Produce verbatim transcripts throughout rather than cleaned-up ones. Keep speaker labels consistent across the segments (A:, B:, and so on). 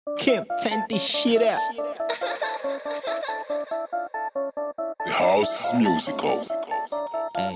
A: Kim, turn this shit up.
B: The house is musical.
A: Hey.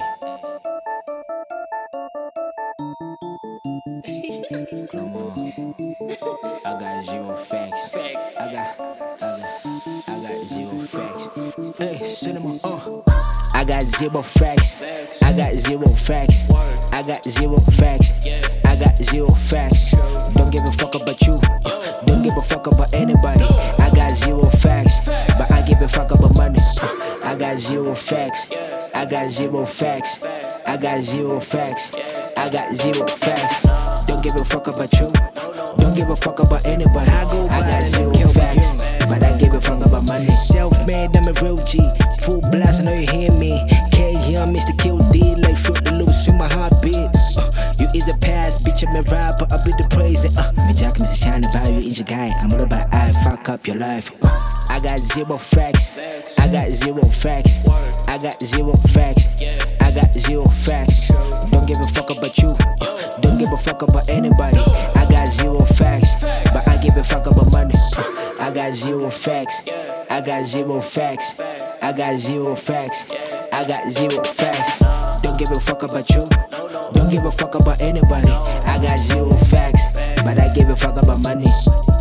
A: Come on. I got zero facts. Facts. I got, I got, I got zero facts. Hey, cinema, uh. I got zero facts. I got zero facts. I got zero facts. I got zero facts. Don't give a fuck about you. Uh, don't give a fuck about anybody. I got zero facts, but I give a fuck about money. Uh, I got zero facts. I got zero facts. I got zero facts. I got zero facts. Don't give a fuck about you. Don't give a fuck about anybody. I go I got zero facts, but I give a fuck about money. Self-made, I'm a real G. Full blast, I know you hear me. K-Young, Mister Kill D, like Fruit the Loose, feel my heartbeat. Uh, you is a past, bitch, I'm a rapper, I be the praise. Uh, me Jack, Mister Shiny, about you is your guy. I'm all about I fuck up your life. Uh, I got zero facts. I got zero facts. I got zero facts. I got zero facts. Don't give a fuck about you. Uh, don't give a fuck about anybody. I got zero facts, but I give a fuck about money. Uh, I got zero facts. I got zero facts. I got zero facts. I got zero facts. Don't give a fuck about you. Don't give a fuck about anybody. I got zero facts, but I give a fuck about money.